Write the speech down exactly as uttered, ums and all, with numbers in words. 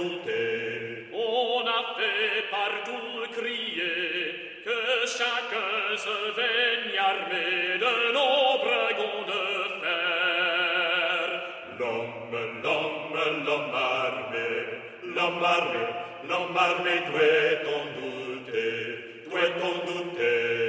douter. On a fait partout crier que chacun se veigne armé de nos dragons de fer. L'homme, l'homme, l'homme armé, l'homme armé, l'homme armé, doit-on douter, doit-on douter?